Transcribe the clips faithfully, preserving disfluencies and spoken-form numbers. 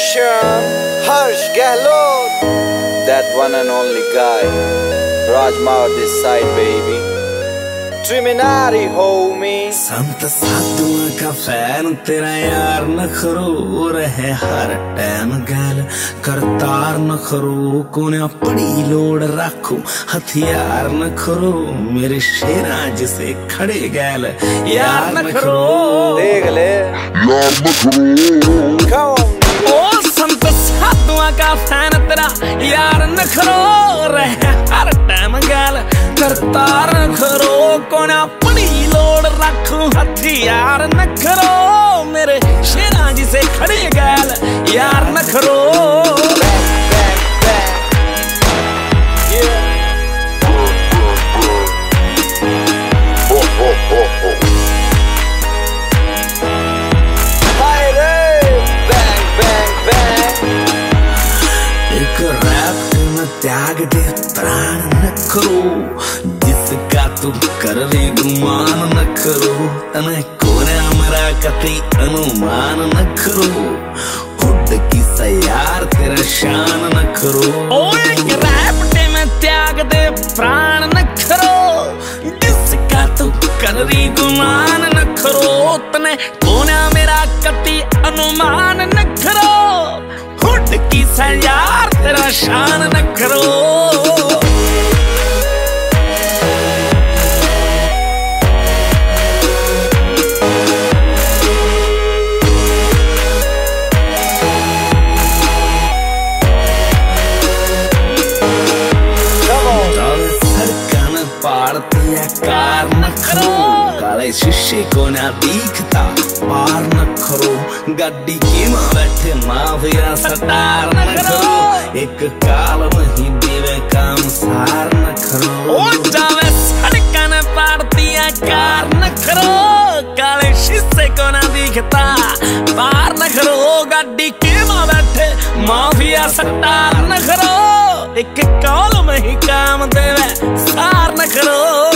Production, Harsh Gehlot. That one and only guy, Rajmawar this side baby. Triminari homie. संत साधुओं का fan तेरा यार नखरो रहे हर टाइम गैल करतार नखरो कोने पड़ी लोड रखो हथियार नखरो मेरे शेरा जिसे खड़े गैल यार नखरो देख ले यार नखरो ओ संत साधुओं का फैन तेरा यार नखरो रहे हर टाइम गैल करतार नखरो कोने पड़ी लोड रखो हथियार नखरो मेरे शेरा जी से खड़े गैल यार नखरो एक रैप में त्याग दे प्राण नखरो जिसका तू कर रे गुमान नखरो तने कोने मेरा कति अनुमान नखरो खुद की सयार तेरा शान नखरो ओए रैप में त्याग दे प्राण नखरो जिसका तू कर रे गुमान नखरो तने कोने मेरा कति अनुमान नखरो खुद की सयार तेरा शान नखरो कार नखरो काले शीशे को ना दिखता पार नखरो गड्डी की माँ बैठे माफिया सटार नखरो एक काल नहीं देवे काम सार नखरो ओ जावे सड़कन पारतिया कार नखरो काले शीशे को ना दिखता पार नखरो गड्डी की माँ बैठे माफिया सटार नखरो एक काल में ही काम देवे सार नखरो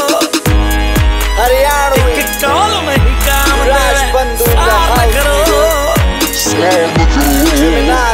हरियाणा एक काल में ही काम देवे सार नखरो Triminari